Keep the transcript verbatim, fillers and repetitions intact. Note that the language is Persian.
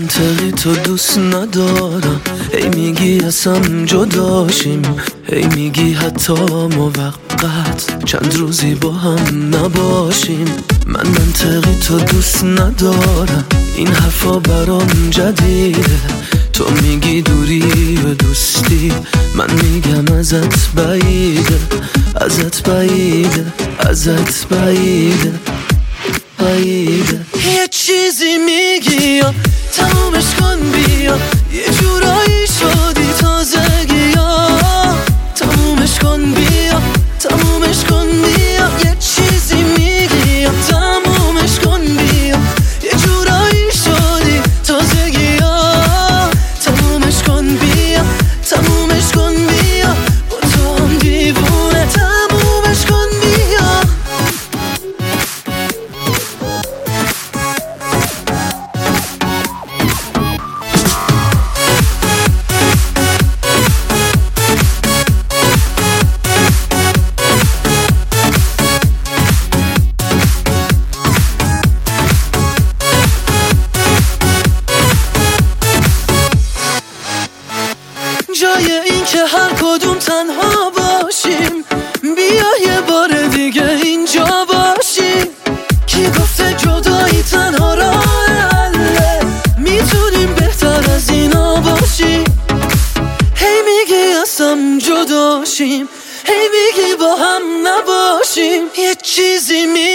منطقی تو دوست ندارم، هی میگی اصلا جداشیم، هی میگی حتی موقت چند روزی با هم نباشیم. من منطقی تو دوست ندارم، این حرفا برام جدیده. تو میگی دوری و دوستی، من میگم ازت بعیده، ازت بعیده، ازت بعیده، بعیده. یه چیزی میگی یا تمومش کن بیا، یه جورایی شدی تازگی یا تمومش کن بیا، تمومش کن بیا. یه چیزی میگی یا تمومش کن بیا، یه جورایی شدی تازگی یا تمومش کن بیا، تمومش کن بیا. با تو هم دیوونه، تمومش کن بیا. جای این که هر کدوم تنها باشیم، بیا یه بار دیگه اینجا باشیم. کی گفته جدایی تنها راه حله، میتونیم بهتر از اینا باشیم. هی میگی اصلا جداشیم، هی میگی با هم نباشیم. یه چیزی می